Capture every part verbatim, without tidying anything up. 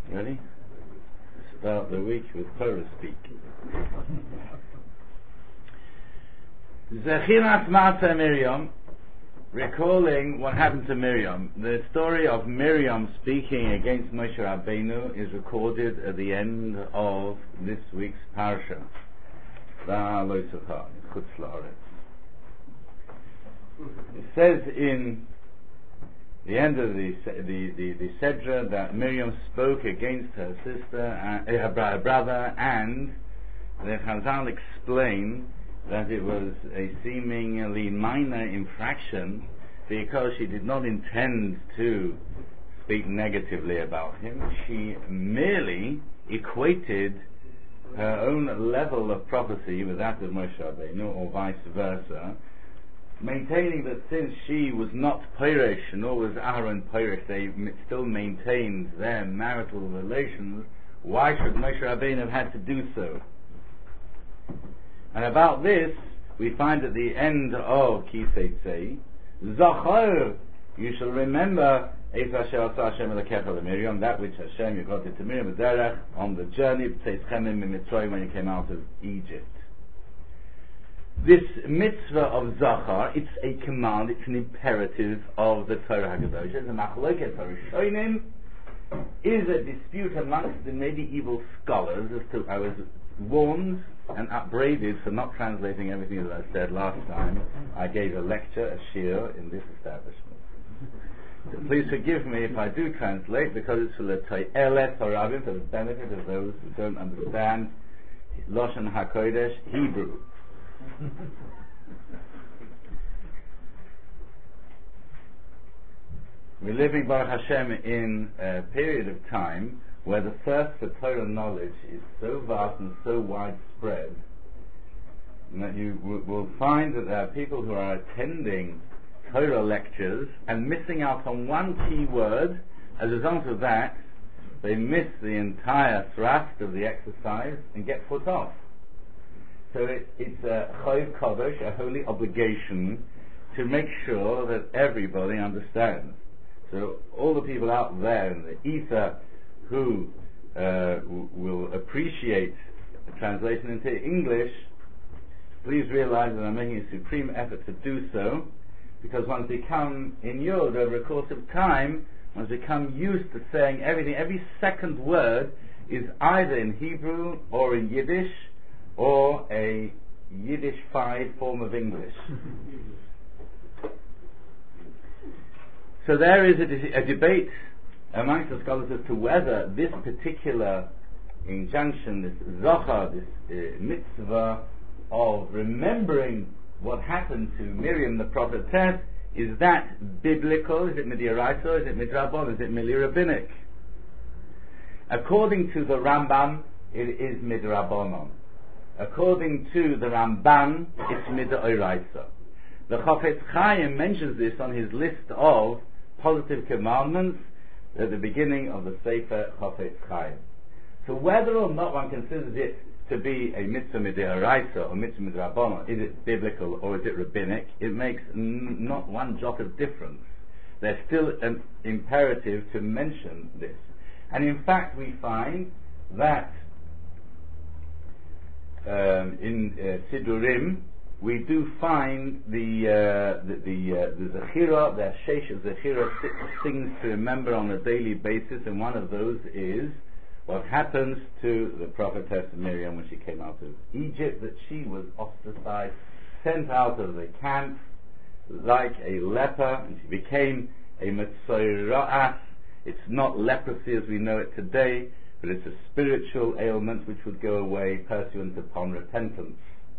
Ready? Start the week with Torah speak. Zechiras Ma'aseh Miriam, recalling what happened to Miriam. The story of Miriam speaking against Moshe Rabbeinu is recorded at the end of this week's parsha. It says in the end of the the the, the Sedra that Miriam spoke against her sister, uh, her brother, and the Chazal explain that it was a seemingly minor infraction because she did not intend to speak negatively about him. She merely equated her own level of prophecy with that of Moshe Rabbeinu, or vice versa, maintaining that since she was not Peresh, nor was Aaron Peresh, they still maintained their marital relations, why should Moshe Rabbeinu have had to do so? And about this, we find at the end of Kisei Zachor, you shall remember Eis Asher Asa Hashem Elokecha LeMiriam, that which Hashem you got it to Miriam Derech on the journey B'Tzeichem Mitzrayim, when you came out of Egypt. This mitzvah of Zachar, it's a command, it's an imperative of the Torah HaKadosh. The Machloket Rishonim is a dispute amongst the medieval scholars as to, I was warned and upbraided for not translating everything that I said last time. I gave a lecture, a shiur, in this establishment. So please forgive me if I do translate, because it's for the To'elet Torabim, for the benefit of those who don't understand Lashon HaKodesh, Hebrew. We're living, Baruch Hashem, in a period of time where the thirst for Torah knowledge is so vast and so widespread that you w- will find that there are people who are attending Torah lectures and missing out on one key word. As a result of that, they miss the entire thrust of the exercise and get put off. So it, it's a chayv kadosh, a holy obligation, to make sure that everybody understands. So all the people out there in the ether who uh, w- will appreciate the translation into English, please realize that I'm making a supreme effort to do so, because one's become inured over a course of time, one's become used to saying everything. Every second word is either in Hebrew or in Yiddish, or a Yiddish-fied form of English. So there is a, de- a debate amongst the scholars as to whether this particular injunction, this zochar, this uh, mitzvah of remembering what happened to Miriam the prophetess, is that biblical? Is it midiaraisa? Is it midrabon? Is it milirabbinic? According to the Rambam, it is midrabanon. According to the Ramban, it's midoraisa. The Chafetz Chaim mentions this on his list of positive commandments at the beginning of the Sefer Chafetz Chaim. So whether or not one considers it to be a mitzvah midoraisa or mitzvah midrabanan, is it biblical or is it rabbinic, it makes n- not one jot of difference. There's still an imperative to mention this. And in fact we find that Um, in uh, Sidurim, we do find the uh, the the, uh, the Zechira, the Sheish of Zechira, things to remember on a daily basis, and one of those is what happens to the prophetess Miriam when she came out of Egypt, that she was ostracized, sent out of the camp like a leper, and she became a Metzoira'as. It's not leprosy as we know it today, but it's a spiritual ailment which would go away pursuant upon repentance.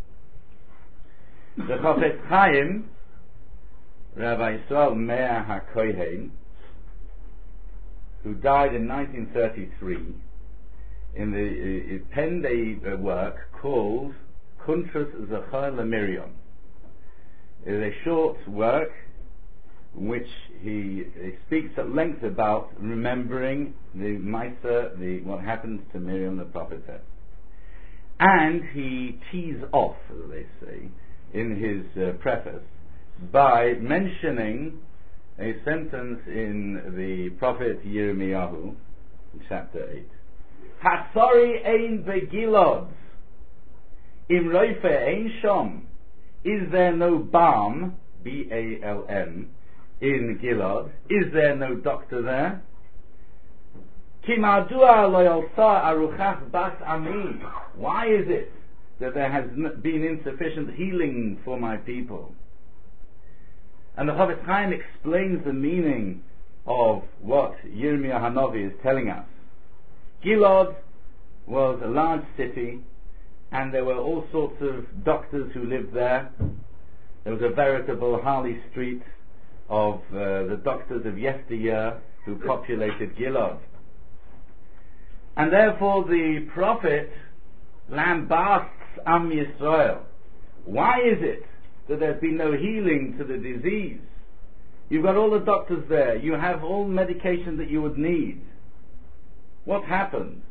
The Chafetz Chaim, Rabbi Yisrael Meir HaKohen, who died in nineteen thirty-three, in the uh, penned a uh, work called Kuntrus Zachar LeMiriam. It is a short work in which he, he speaks at length about remembering the Maisa, the what happens to Miriam the prophetess. And he tees off, as they say, in his uh, preface, by mentioning a sentence in the prophet Yirmiyahu, in chapter eight. Hatsori ein begilod, im roife ein shom. Is there no balm, B A L M, in Gilad? Is there no doctor there? Ki madua lo yalsa aruchas bas ami. Why is it that there has been insufficient healing for my people? And the Chofetz Chaim explains the meaning of what Yirmiyah Hanavi is telling us. Gilad was a large city, and there were all sorts of doctors who lived there. There was a veritable Harley Street of uh, the doctors of yesteryear who populated Gilad. And therefore the prophet lambasts Am Yisrael. Why is it that there's been no healing to the disease? You've got all the doctors there. You have all medication that you would need. What happened?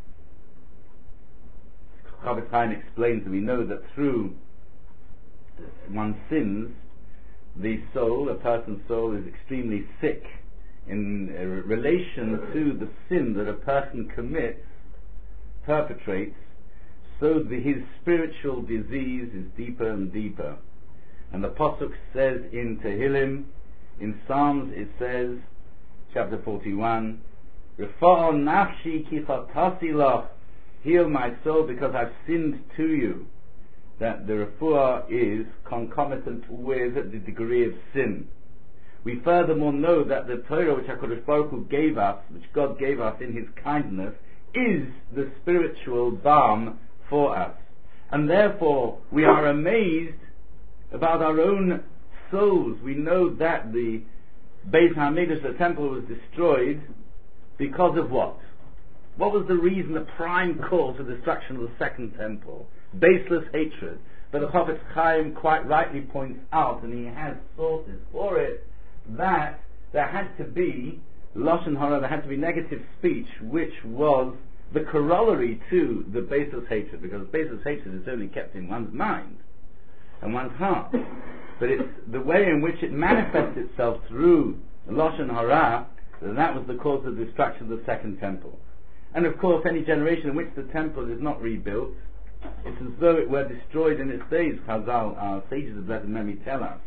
Chofetz Chaim explains, and we know that through one's sins, the soul, a person's soul, is extremely sick in uh, relation to the sin that a person commits, perpetrates, so the, his spiritual disease is deeper and deeper. And the Pasuk says in Tehillim, in Psalms it says, chapter forty-one, Refa'al nafshi ki chatasi lach, heal my soul because I've sinned to you. That the refuah is concomitant with the degree of sin. We furthermore know that the Torah which HaKadosh Baruch Hu gave us, which God gave us in His kindness, is the spiritual balm for us. And therefore we are amazed about our own souls. We know that the Beit HaMikdash, the temple, was destroyed because of what? What was the reason, the prime cause of destruction of the second temple? Baseless hatred. But the Chofetz Chaim quite rightly points out, and he has sources for it, that there had to be Lashon Hara, there had to be negative speech, which was the corollary to the baseless hatred, because baseless hatred is only kept in one's mind and one's heart. But it's the way in which it manifests itself through Lashon Hara, that was the cause of the destruction of the second temple. And of course, any generation in which the temple is not rebuilt, it's as though it were destroyed in its days. Chazal, our sages of blessed memory, tell us.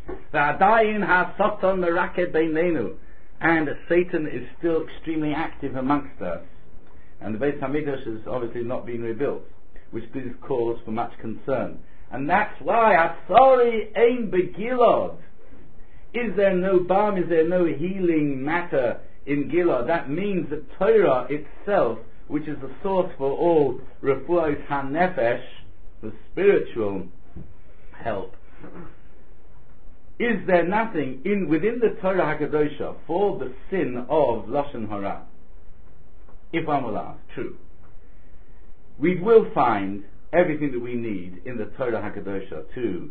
And Satan is still extremely active amongst us. And the Beit HaMikdash has obviously not been rebuilt, which gives cause for much concern. And that's why, Asori ein begilad. Is there no balm, is there no healing matter in Gilad? That means the Torah itself, which is the source for all refuah hanefesh, the spiritual help. Is there nothing in within the Torah HaKadosha for the sin of Lashon Hara? If one will ask, true. We will find everything that we need in the Torah HaKadosha to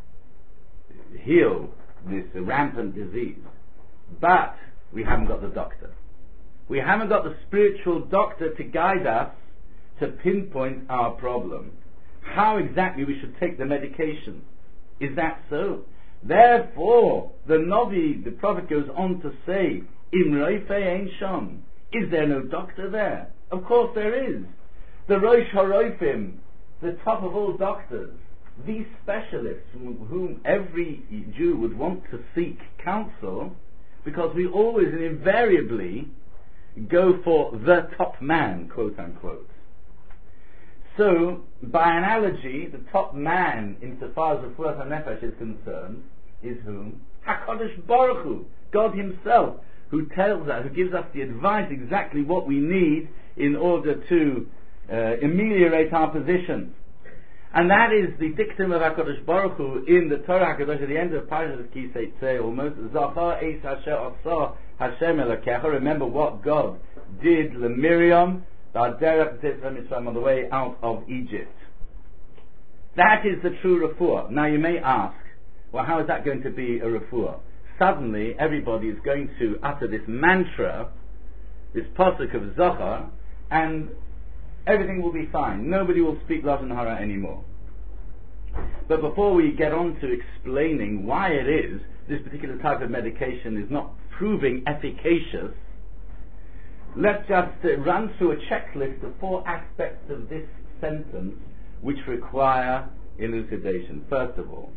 heal this rampant disease. But we haven't got the doctor. We haven't got the spiritual doctor to guide us to pinpoint our problem. How exactly we should take the medication. Is that so? Therefore, the Novi, the prophet, goes on to say, Im roife ein shom. Is there no doctor there? Of course there is. The Rosh HaRoifim, the top of all doctors, these specialists from whom every Jew would want to seek counsel, because we always and invariably go for the top man, quote unquote. So, by analogy, the top man insofar as Refuah HaNefesh is concerned is whom? HaKadosh Baruch Hu, God Himself, who tells us, who gives us the advice exactly what we need in order to uh, ameliorate our position. And that is the dictum of HaKadosh Baruch Hu in the Torah HaKadosh at the end of Parashat Ki Seitzei, almost, Zachar Eis Asher Asah Hashem Elokecha. Remember what God did to Miriam, on the way out of Egypt. That is the true refuah. Now you may ask, well, how is that going to be a refuah? Suddenly everybody is going to utter this mantra, this pasuk of Zachar, and everything will be fine. Nobody will speak Lashon Hara anymore. But before we get on to explaining why it is this particular type of medication is not proving efficacious, let's just uh, run through a checklist of four aspects of this sentence which require elucidation. First of all,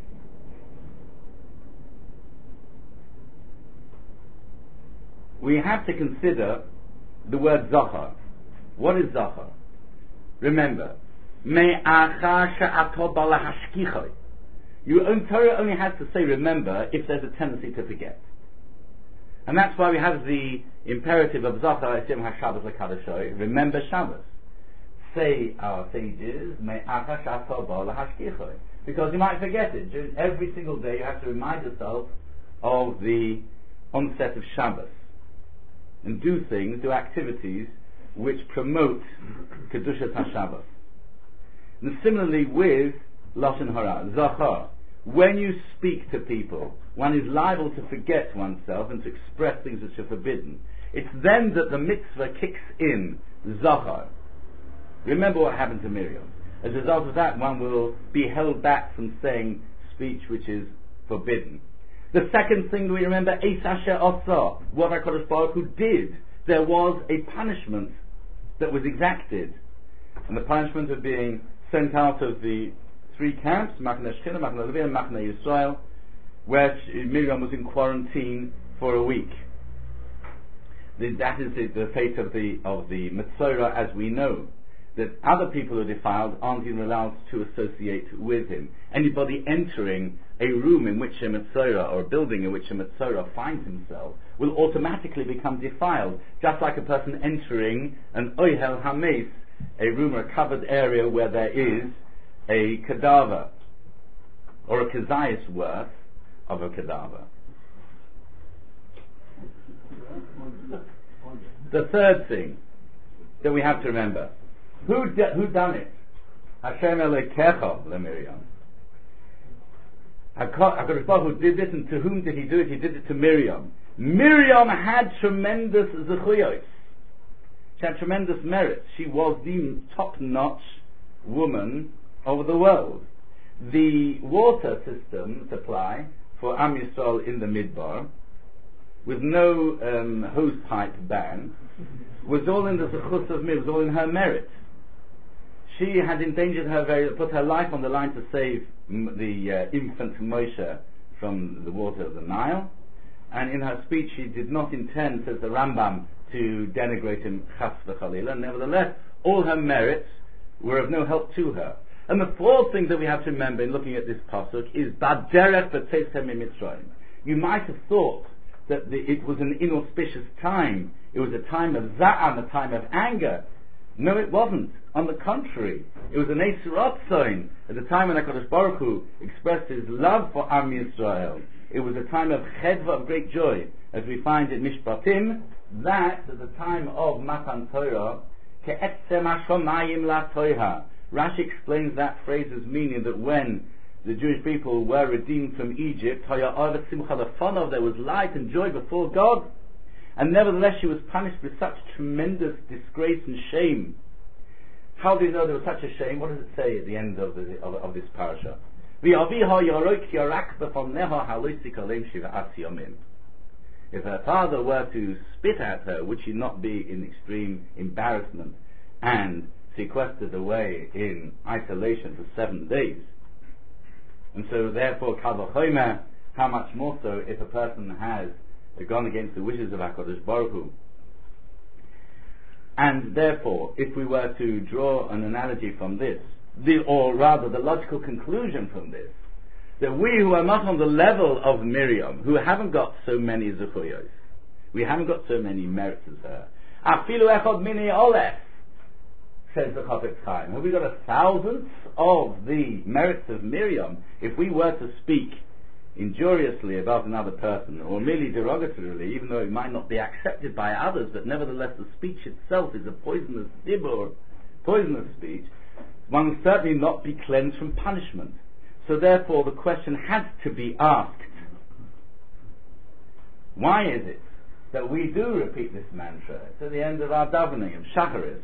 we have to consider the word Zohar. What is Zohar? Remember, Me'acha she'ato bala hashkichoi. You own Torah only has to say remember if there's a tendency to forget. And that's why we have the imperative of Zohar, Esim HaShabbos LeKadashoi, remember Shabbos. Say our sages, Me'acha she'ato bala hashkichoi. Because you might forget it. During every single day you have to remind yourself of the onset of Shabbos. And do things, do activities which promote Kedushas HaShabbos. And similarly with Lashon Hara, Zachar. When you speak to people, one is liable to forget oneself and to express things which are forbidden. It's then that the mitzvah kicks in, Zachar. Remember what happened to Miriam. As a result of that, one will be held back from saying speech which is forbidden. The second thing we remember, Eis Asher Asa, what HaKadosh Baruch Hu did. There was a punishment that was exacted. And the punishment of being sent out of the three camps, Machne Shechina, Machne Levi, and Machne Yisrael, where Miriam was in quarantine for a week. The, that is the, the fate of the of the Metzora as we know. That other people who are defiled aren't even allowed to associate with him. Anybody entering a room in which a Metzora, or a building in which a Metzora finds himself, will automatically become defiled, just like a person entering an Oyhel Hames, a room or a covered area where there is a cadaver, or a kazayas worth of a cadaver. The third thing that we have to remember, who d- who done it? Hashem Elokecha leMiriam. HaKadosh Baruch Hu did this, and to whom did he do it? He did it to Miriam. Miriam had tremendous zechuyos. She had tremendous merits. She was the top-notch woman of the world. The water system supply for Am Yisrael in the Midbar, with no um, hose pipe ban, was all in the zechus of Miriam, was all in her merit. She had endangered her very, put her life on the line to save m- the uh, infant Moshe from the water of the Nile, and in her speech she did not intend, says the Rambam, to denigrate him chas v'chalila. Nevertheless, all her merits were of no help to her. And the fourth thing that we have to remember in looking at this pasuk is Baderech v'tzeisem miMitzrayim. You might have thought that the, it was an inauspicious time. It was a time of za'am, a time of anger. No, it wasn't. On the contrary, it was an Eis Ratzain, at the time when HaKadosh Baruch Hu expressed his love for Am Yisrael. It was a time of chedva, of great joy, as we find in Mishpatim, that at the time of Matan Torah, ke'etzem hashomayim la toiha. Rashi explains that phrase as meaning that when the Jewish people were redeemed from Egypt, there was light and joy before God, and nevertheless she was punished with such tremendous disgrace and shame. How do you know there was such a shame? What does it say at the end of, the, of, of this parasha? If her father were to spit at her, would she not be in extreme embarrassment and sequestered away in isolation for seven days? And so therefore, Kal V'chomer, how much more so if a person has gone against the wishes of HaKadosh Baruch Hu. And therefore, if we were to draw an analogy from this, the, or rather the logical conclusion from this, that we who are not on the level of Miriam, who haven't got so many zechuyos, we haven't got so many merits as her, afilu echad mini olef, says the Chafetz Chaim, have we got a thousandth of the merits of Miriam? If we were to speak injuriously about another person, or merely derogatorily, even though it might not be accepted by others, but nevertheless the speech itself is a poisonous dibur, poisonous speech, one will certainly not be cleansed from punishment. So therefore the question has to be asked, why is it that we do repeat this mantra? It's at the end of our davening of Shacharis.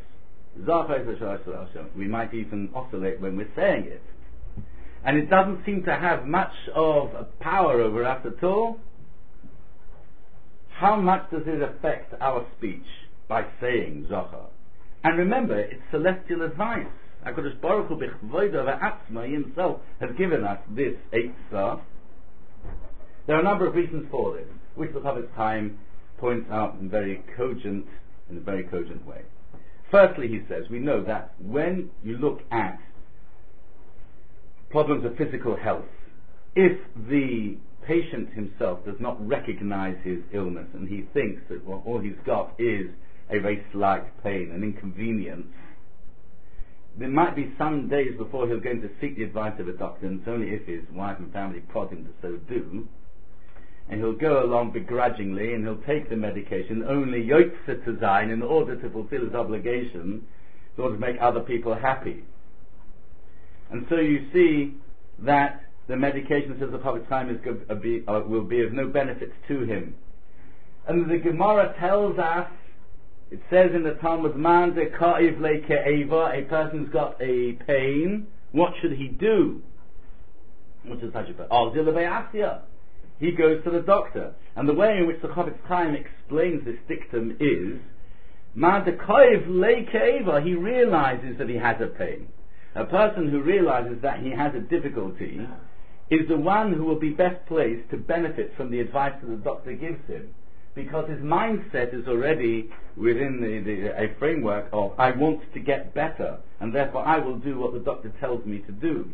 We might even oscillate when we're saying it. And it doesn't seem to have much of a power over us at all. How much does it affect our speech? by saying Zohar. And remember, it's celestial advice. HaKadosh Baruch Hu b'chvodo v'atzma himself has given us this Eitzah. There are a number of reasons for this, which the Chofetz Chaim points out in very cogent, in a very cogent way. Firstly, he says, we know that when you look at problems of physical health, if the patient himself does not recognize his illness and he thinks that well, all he's got is a very slight pain, an inconvenience, there might be some days before he'll go to seek the advice of a doctor, and it's only if his wife and family prod him to so do, and he'll go along begrudgingly and he'll take the medication only yotze to sein in order to fulfill his obligation, in order to make other people happy. And so you see that the medication, says the Chofetz Chaim, is go- be, uh, will be of no benefit to him. And the Gemara tells us, it says in the Talmud, Man de ka'iv leke'eva, a person's got a pain, what should he do? What does that mean? He goes to the doctor. And the way in which the Chofetz Chaim explains this dictum is, Man de ka'iv leke'eva, he realizes that he has a pain. A person who realizes that he has a difficulty is the one who will be best placed to benefit from the advice that the doctor gives him, because his mindset is already within the, the, a framework of, I want to get better, and therefore I will do what the doctor tells me to do.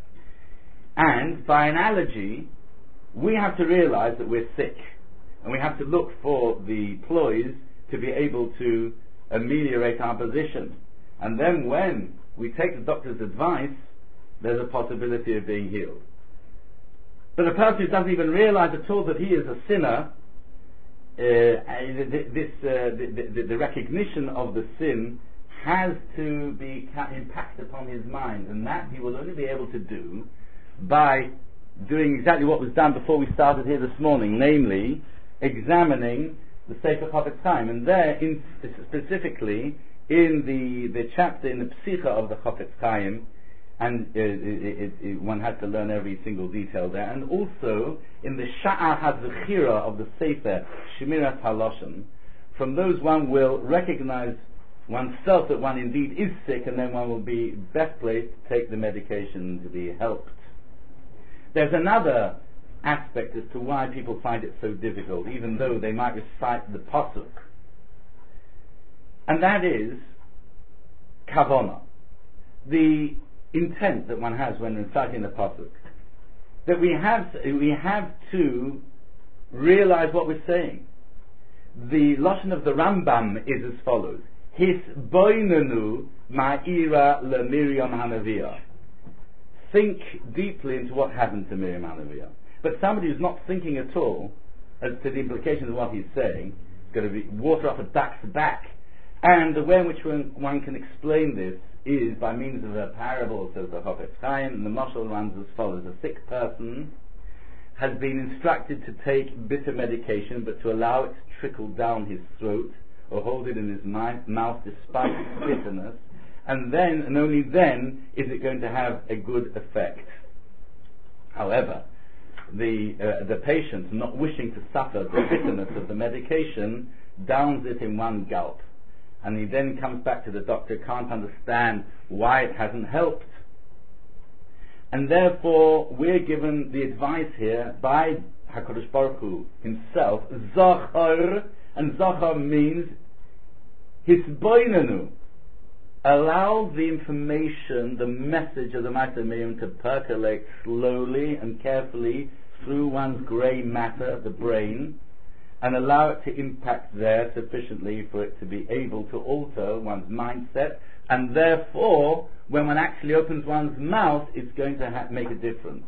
And by analogy, we have to realize that we're sick, and we have to look for the ploys to be able to ameliorate our position. And then when we take the doctor's advice, there's a possibility of being healed. But a person who doesn't even realize at all that he is a sinner, uh, this, uh, the, the, the recognition of the sin has to be impacted upon his mind, and that he will only be able to do by doing exactly what was done before we started here this morning, namely examining the Sefer Chofetz Chaim. And there, in, specifically in the, the chapter in the Psicha of the Chofetz Chaim, and uh, it, it, it, one has to learn every single detail there, and also in the Sha'ah HaZechira of the Sefer Shemiras HaLashon, from those one will recognize oneself that one indeed is sick, and then one will be best placed to take the medication to be helped. There's another aspect as to why people find it so difficult, even though they might recite the Pasuk, and that is Kavanah, the intent that one has when reciting the Pasuk. That we have we have to realize what we're saying. The Lashon of the Rambam is as follows: His boinenu ma'ira le Miriam Hanaviyah. Think deeply into what happened to Miriam Hanaviyah. But somebody who's not thinking at all as to the implications of what he's saying is going to be water off a duck's back. And the way in which one, one can explain this is by means of a parable, says the Chofetz Chaim, and the mashal runs as follows: a sick person has been instructed to take bitter medication, but to allow it to trickle down his throat or hold it in his mi- mouth despite its bitterness, and then, and only then, is it going to have a good effect. However, the uh, the patient, not wishing to suffer the bitterness of the medication, downs it in one gulp. And he then comes back to the doctor, can't understand why it hasn't helped. And therefore, we're given the advice here by HaKadosh Baruch Hu himself, Zachar, and Zachar means Hisboinenu. Allow the information, the message of the Ma'aser Miriam to percolate slowly and carefully through one's grey matter, the brain, and allow it to impact there sufficiently for it to be able to alter one's mindset, and therefore, when one actually opens one's mouth, it's going to ha- make a difference.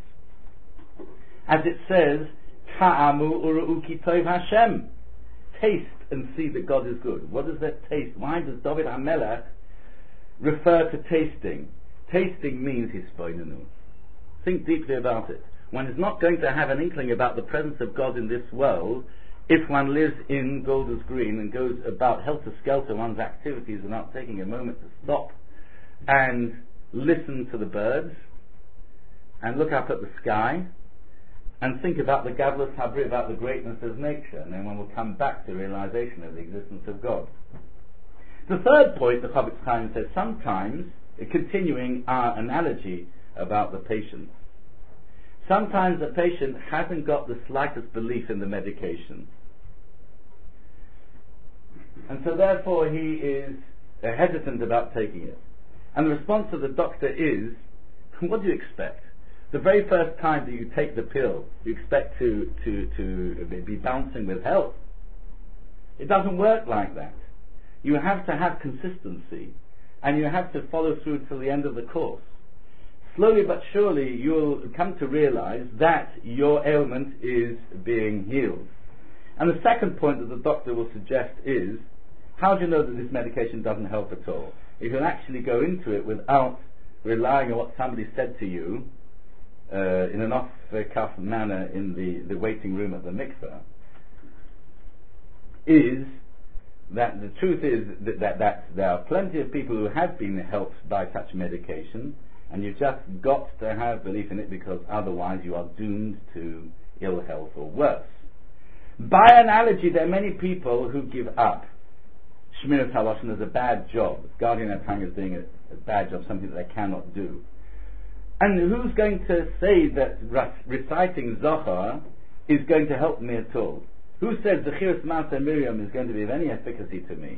As it says, Ta'amu uru'u ki tov Hashem. Taste and see that God is good. What does that taste? Why does David HaMelech refer to tasting? Tasting means hisboinenu. Think deeply about it. One is not going to have an inkling about the presence of God in this world if one lives in Golders Green and goes about helter-skelter one's activities without taking a moment to stop and listen to the birds and look up at the sky and think about the Gavlas Habri, about the greatness of nature, and then one will come back to realization of the existence of God. The third point, the Chofetz Chaim says, sometimes, continuing our analogy about the patient, sometimes the patient hasn't got the slightest belief in the medication. And so therefore he is uh, hesitant about taking it. And the response of the doctor is, what do you expect? The very first time that you take the pill, you expect to, to, to be bouncing with health. It doesn't work like that. You have to have consistency, and you have to follow through till the end of the course. Slowly but surely you'll come to realize that your ailment is being healed. And the second point that the doctor will suggest is, how do you know that this medication doesn't help at all? You can actually go into it without relying on what somebody said to you uh, in an off-the-cuff manner in the, the waiting room at the mikveh, is that the truth is that, that, that there are plenty of people who have been helped by such medication, and you've just got to have belief in it, because otherwise you are doomed to ill health or worse. By analogy, there are many people who give up Shmiras Haloshen as a bad job. Guardian Atang is doing a, a bad job, something that they cannot do. And who's going to say that reciting Zohar is going to help me at all? Who says Zechiras Maaseh Miriam is going to be of any efficacy to me?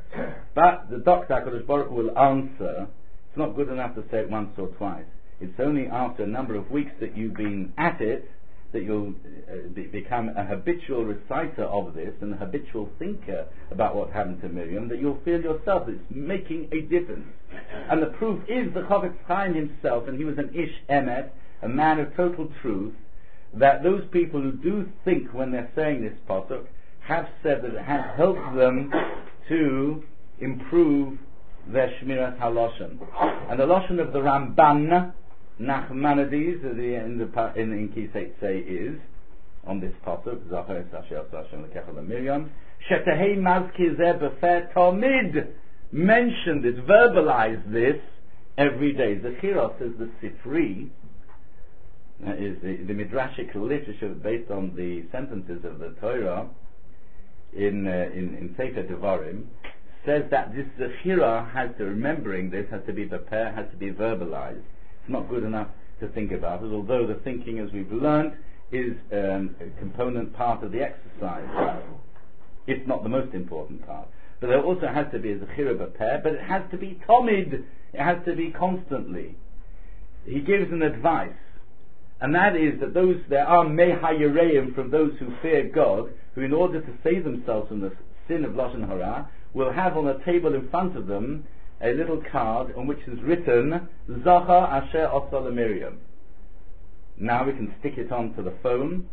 But the doctor, HaKadosh Baruch Hu, will answer, it's not good enough to say it once or twice. It's only after a number of weeks that you've been at it that you'll uh, be, become a habitual reciter of this and a habitual thinker about what happened to Miriam, that you'll feel yourself that it's making a difference. And the proof is the Chofetz Chaim himself, and he was an Ish Emet, a man of total truth, that those people who do think when they're saying this pasuk have said that it has helped them to improve their Shmiras Haloshen. And the Loshen of the Ramban Nachmanides the, in the in, in Kisei Tzei is on this pasuk Zachar Sasher Sashem Lekechel Miriam Shetehei Mazki Zeh Befer Tomid, mention this, verbalize this every day. Zechiros says the Sifri, uh, is the, the midrashic literature based on the sentences of the Torah in uh, in, in Sefer Devarim, says that this Zechira has to, remembering this, has to be prepared, has to be verbalized. It's not good enough to think about it, although the thinking, as we've learned, is um, a component part of the exercise. It's not the most important part. But there also has to be a Zechira B'Peh, but it has to be Tomid. It has to be constantly. He gives an advice, and that is that those, there are Mehayireim, from those who fear God, who in order to save themselves from the sin of Lashon Hara, will have on a table in front of them a little card on which is written Zachar Asher Osol Miriam. Now we can stick it onto the phone,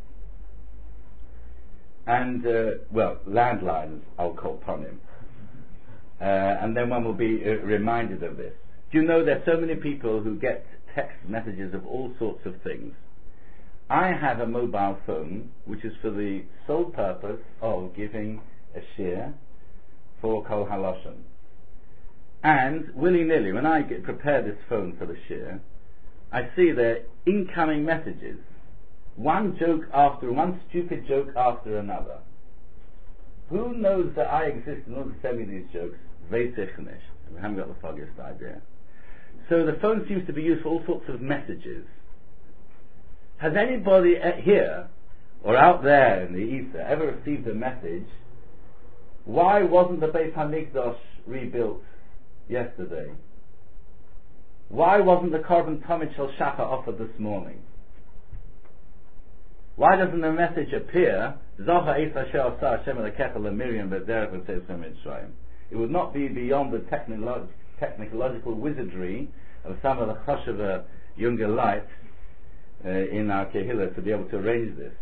and uh, well, landlines I'll call upon him, uh, and then one will be uh, reminded of this. Do you know there are so many people who get text messages of all sorts of things? I have a mobile phone which is for the sole purpose of giving a share for Kol Haloshen. And willy-nilly, when I get, prepare this phone for the shir, I see their incoming messages, one joke after, one stupid joke after another. Who knows that I exist in order to send me these jokes? Veisichnish. We haven't got the foggiest idea. So the phone seems to be used for all sorts of messages. Has anybody here, or out there in the ether, ever received a message, why wasn't the Beit HaMikdash rebuilt yesterday? Why wasn't the Korban Tomid Shel Shachar offered this morning? Why doesn't the message appear, Zohar Eis Asher Asah Hashem Elokecha L'Miriam B'derech V'Tzeis Mitzrayim? It would not be beyond the technolo- technological wizardry of some of the Choshever younger lights uh, in our Kehillah to be able to arrange this.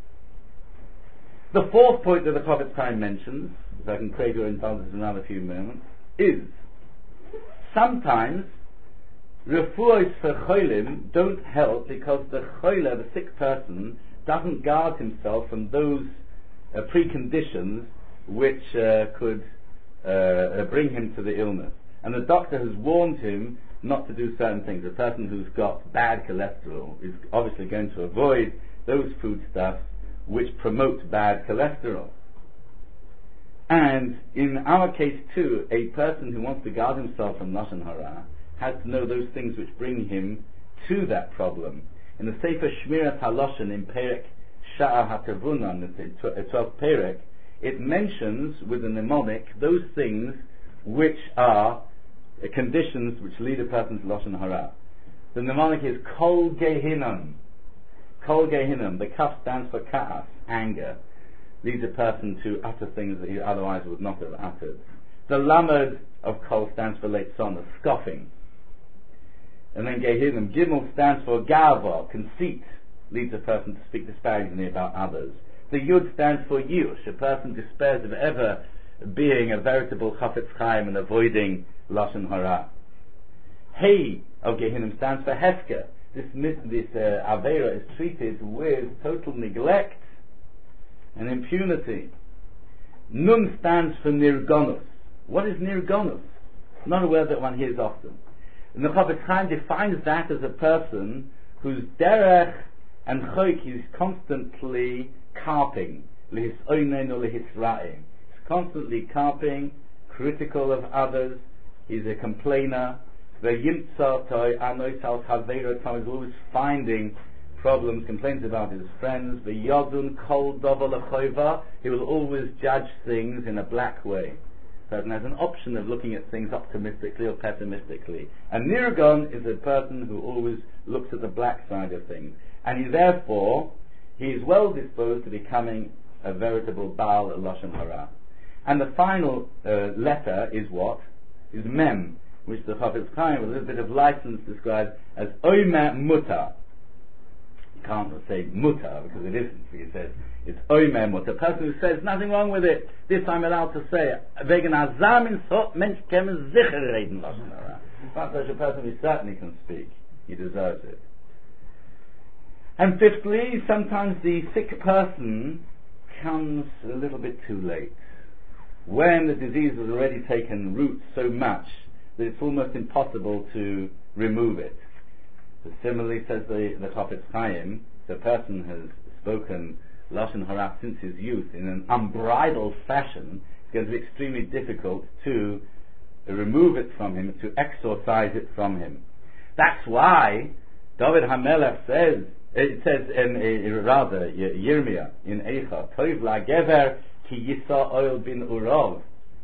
The fourth point that the Chofetz Chaim mentions, if I can crave your indulgence in another few moments, is sometimes refuos for cholim don't help because the choler, the sick person, doesn't guard himself from those uh, preconditions which uh, could uh, bring him to the illness. And the doctor has warned him not to do certain things. A person who's got bad cholesterol is obviously going to avoid those foodstuffs which promote bad cholesterol. And in our case too, a person who wants to guard himself from Lashon Hara has to know those things which bring him to that problem. In the Sefer Shmirat HaLashon in Perek Sha'a HaTavunan, the twelfth Perek, it mentions with the mnemonic those things which are uh, conditions which lead a person to Lashon Hara. The mnemonic is Kol Gehinnom. Kol Gehinnom. The Kaf stands for Ka'as, anger. Leads a person to utter things that he otherwise would not have uttered. The Lamed of Kol stands for Leitzon, scoffing. And then Gehinnom. Gimel stands for Gava, conceit. Leads a person to speak disparagingly about others. The Yud stands for Yush. A person despairs of ever being a veritable Chafetz Chaim and avoiding Lashon Hara. Hey of Gehinnom stands for Hesker. This, this uh, Aveira is treated with total neglect and impunity. Nun stands for Nirgonus. What is Nirgonus? Not a word that one hears often. And the Chafetz Chaim defines that as a person whose derech and choik is constantly carping. Lehis oinen or lehis ra'im. He's constantly carping, critical of others. He's a complainer. He's always finding problems, complaints about his friends. He will always judge things in a black way. So it has an option of looking at things optimistically or pessimistically. And Nirgon is a person who always looks at the black side of things. And he therefore, he is well disposed to becoming a veritable Baal Lashon Hara. And the final uh, letter is what? Is Mem, which the Chafetz Chaim, with a little bit of license, describes as Omer Mutter. You can't say Mutter because it isn't. He says it's Omer Mutter. A person who says nothing wrong with it. This I'm allowed to say. Wegen Azamin so Mensch kemen sicher reden Lashon Hara. Not such a person who certainly can speak. He deserves it. And fifthly, sometimes the sick person comes a little bit too late. When the disease has already taken root so much that it's almost impossible to remove it. So similarly, says the, the Chafetz Chaim, the person has spoken Lashon Hara since his youth in an unbridled fashion, it's going to be extremely difficult to remove it from him, to exorcise it from him. That's why David HaMelech says, it says in, in rather Yirmiyah in Eicha, Tov la'gever ki yisa oil bin urov.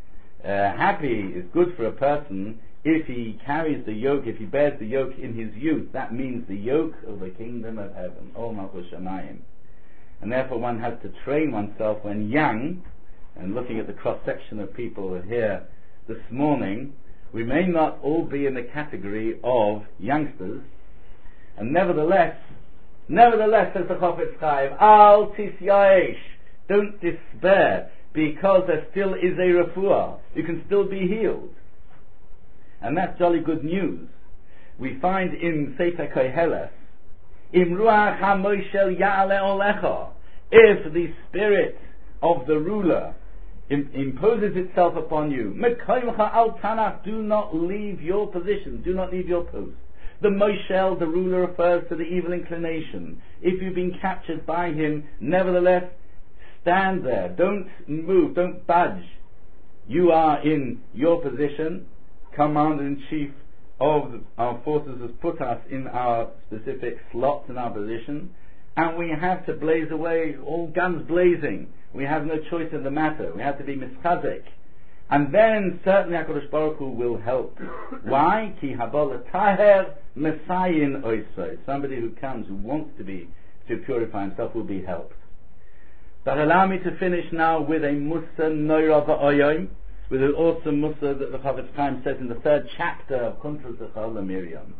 Happy is good for a person if he carries the yoke, if he bears the yoke in his youth. That means the yoke of the kingdom of heaven, Ol Malchus Shamayim. And therefore one has to train oneself when young. And looking at the cross section of people here this morning, we may not all be in the category of youngsters, and nevertheless, nevertheless, says the Chafetz Chaim, Al tisyaesh, don't despair, because there still is a refuah. You can still be healed. And that's jolly good news. We find in Sefer Koheles, Im ruach hamoshel ya'ale olecha, if the spirit of the ruler im- imposes itself upon you, mekoimcha al tanach, do not leave your position, do not leave your post. The Moshel, the ruler, refers to the evil inclination. If you've been captured by him, nevertheless, stand there. Don't move. Don't budge. You are in your position. Commander-in-Chief of our forces has put us in our specific slots in our position, and we have to blaze away, all guns blazing. We have no choice in the matter. We have to be mischazik. And then certainly HaKadosh Baruch Hu will help. Why? Ki habol taher mesayin oisoi. Somebody who comes, who wants to be, to purify himself, will be helped. But allow me to finish now with a Musa Noira Va'oyoi, with an awesome Musa that the Chafetz Chaim says in the third chapter of Kuntrus Echol Miriam.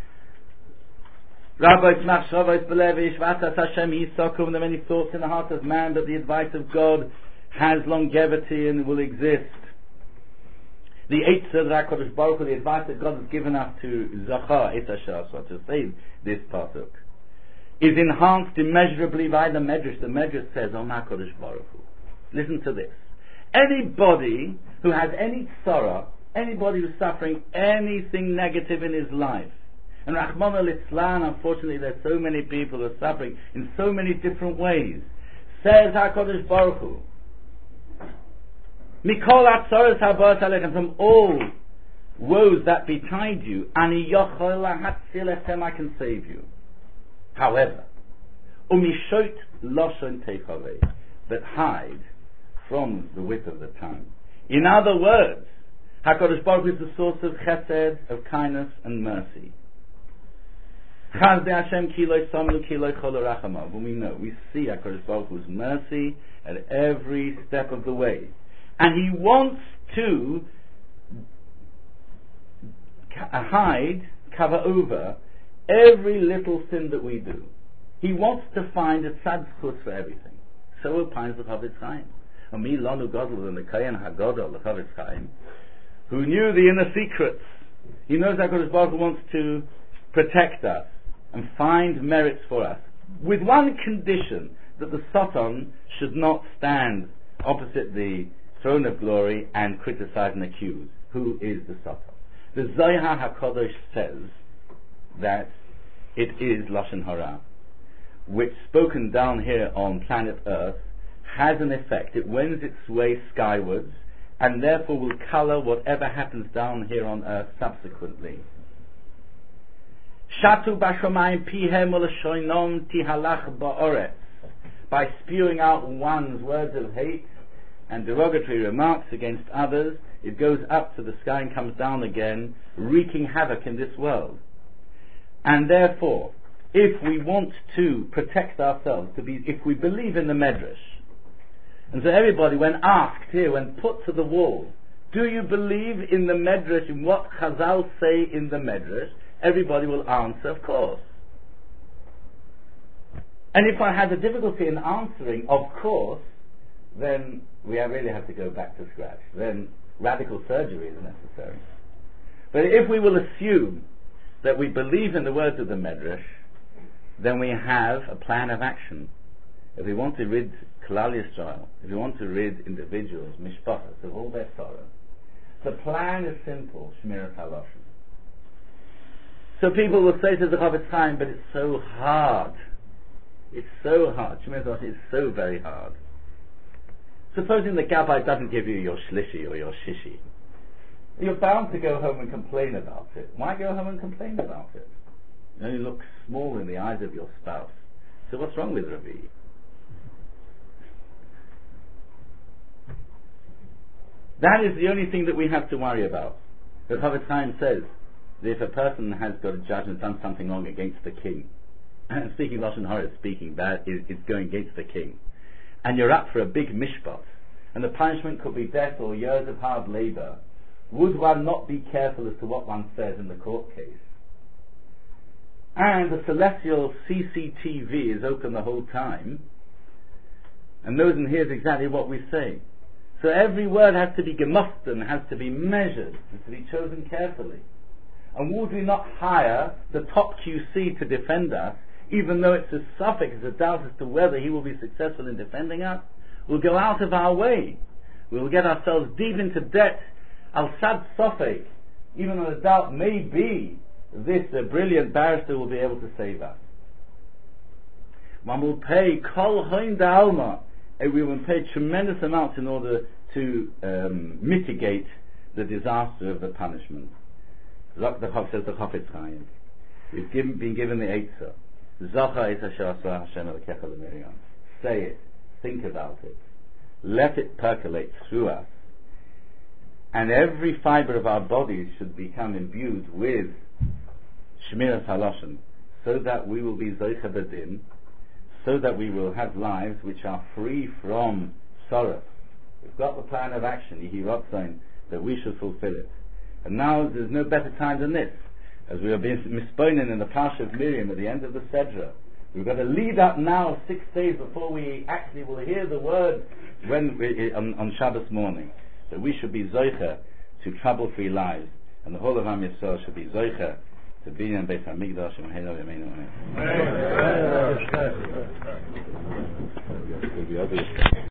Rabbi Tzmach Shavos Belevi Shvatas Hashem Yisakum, there are many thoughts in the heart of man, but the advice of God has longevity and will exist. The Eitzah that HaKadosh Baruch Hu, the advice that God has given us to Zachar, Etashah, so to say this pasuk, is enhanced immeasurably by the Medrash. The Medrash says, "Oh HaKadosh Baruch Hu." Listen to this. Anybody who has any sorrow, anybody who's suffering anything negative in his life, and Rahman al-Islam, unfortunately there's so many people who are suffering in so many different ways, says HaKadosh Baruch Hu, Mikol atzoros habot alechem, from all woes that betide you, ani yochol lahatzil echem, I can save you. However, umishot loshon techavei, but hide from the whip of the tongue. In other words, HaKadosh Baruch Hu is the source of chesed, of kindness and mercy. Chazde Hashem kiloi samlu kiloi cholo rachamav. When we know, we see HaKadosh Baruch Hu's mercy at every step of the way. And He wants to hide, cover over every little sin that we do. He wants to find a tzadkus for everything. So opines the Chofetz Chaim. Ami lanu godel and the Kayan HaGodol, the Chofetz Chaim, who knew the inner secrets. He knows that HaKadosh Baruch Hu wants to protect us and find merits for us, with one condition, that the Satan should not stand opposite the throne of glory and criticize and accuse. Who is the Satan? The Zohar HaKadosh says that it is Lashon Hara, which, spoken down here on planet Earth, has an effect. It wends its way skywards, and therefore will color whatever happens down here on earth subsequently. Shatu bashomayim pihem u'lashoinom tihalach ba'oretz. By spewing out one's words of hate and derogatory remarks against others, it goes up to the sky and comes down again, wreaking havoc in this world. And therefore, if we want to protect ourselves, to be, if we believe in the Medrash, and so everybody, when asked here, when put to the wall, do you believe in the Medrash, in what Chazal say in the Medrash? Everybody will answer, of course. And if I had a difficulty in answering, of course, then we really have to go back to scratch. Then radical surgery is necessary. But if we will assume that we believe in the words of the Medrash, then we have a plan of action. If we want to rid Klal Yisrael, if we want to rid individuals, mishpachas, of all their sorrow, the plan is simple, Shmiras HaLashon. So people will say to the Chofetz Chaim, but it's so hard. It's so hard. Shmiras HaLashon is so very hard. Supposing the Gabbai doesn't give you your shlishi or your shishi, you're bound to go home and complain about it. Why go home and complain about it? You only look small in the eyes of your spouse. So what's wrong with Ravi? That is the only thing that we have to worry about. The Chofetz Chaim says that if a person has got a judge and done something wrong against the king, and speaking Lashon Hara, speaking bad, is, is going against the king, and you're up for a big mishpat, and the punishment could be death or years of hard labor, would one not be careful as to what one says in the court case? And the celestial C C T V is open the whole time, and knows and hears exactly what we say. So every word has to be gemochten, has to be measured, has to be chosen carefully. And would we not hire the top Q C to defend us, even though it's a suffix, it's a doubt as to whether he will be successful in defending us? We'll go out of our way. We'll get ourselves deep into debt. Al sad sofek, even though the doubt may be this a brilliant barrister will be able to save us. One will pay kol hoin da'alma, and we will pay tremendous amounts in order to um, mitigate the disaster of the punishment. Like the Chav says the Chofetz Chaim, we've given, been given the Eitzah. Zacha es asher asah Hashem elokecha l'Miriam. Say it, think about it, let it percolate through us, and every fiber of our bodies should become imbued with Shmiras HaLashon, so that we will be Zocha B'Din, so that we will have lives which are free from sorrow. We've got the plan of action, Yehi Ratzain, that we should fulfill it. And now there's no better time than this, as we are being misponen in the Parsha of Miriam at the end of the Sedra. We've got to lead up now six days before we actually will hear the word when we, on, on Shabbos morning, that we should be Zocha to trouble-free lives, and the whole of Am Yisrael should be Zocha to be in Beis HaMikdash and Heino Yameinu Amen.